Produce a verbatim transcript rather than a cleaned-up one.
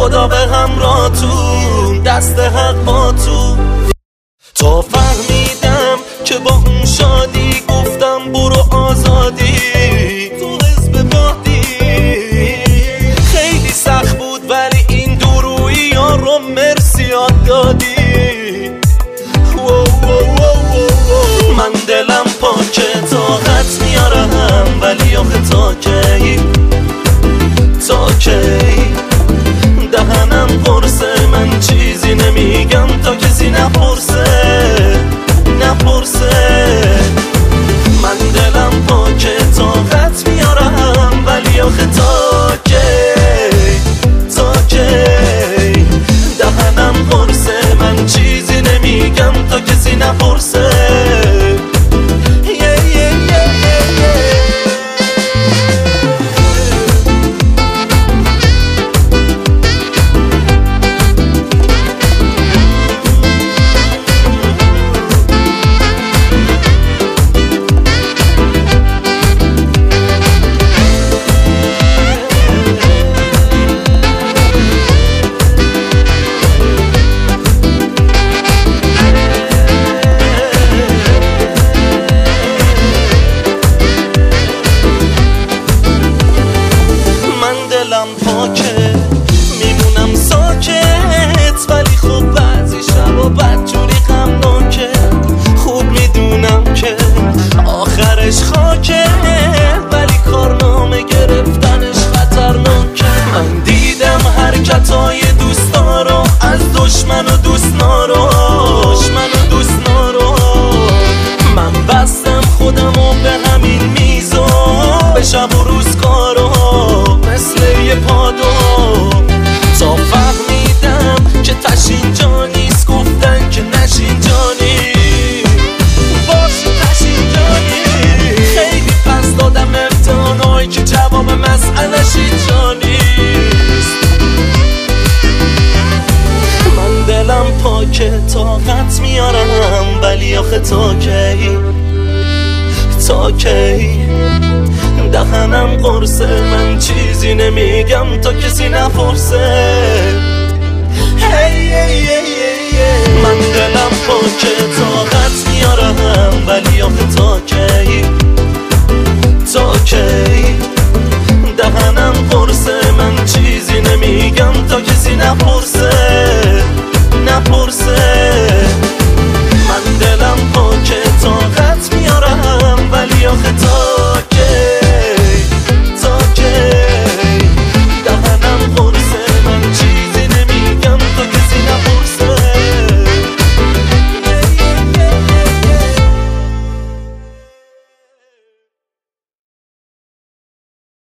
خدا به همراهتون، دست حق با تو. تا فهمیدم که با اون شادی گفتم برو آزادی تو حزب بادی. خیلی سخت بود ولی این دورویی ها رو مرسی یاد دادی. من دلم پاکه طاقت میارم ولی آخه تا کی تا کی دهنم قرصه، من چیزی نمیگم تا کسی نپرسه نپرسه. من دلم پاکه طاقت میارم ولی آخه تا کی تا کی دهنم قرصه، من چیزی نمیگم تا کسی نپرسه. دلم پاکه میمونم ساکت ولی خب بعضی شبا بدجوری غمناکه. خوب میدونم که آخرش خاکه ولی کارنامه گرفتنش خطرناکه. من دیدم حرکتای دوستا رو از دشمن و دوست نارو دشمن و دوست نارو. من بستم خودمو به همین میزو به شب و روز کارو مثل یه پادو. تا فهمیدم که تشین جا نیست گفتن که نشین جانی باشی تشین جانی. خیلی پس دادم امتحانایی که جواب مسئله‌ش اینجا نیست. من دلم پاکه طاقت میارم ولی آخه تا کی تا کی دهنم قرصه، من چیزی نمیگم تا کسی نپرسه. hey, hey, hey, hey, hey. من دلم پاکه طاقت میارم ولی آخه تا کی تا کی دهنم قرصه، من چیزی نمیگم تا کسی نپرسه نپرسه.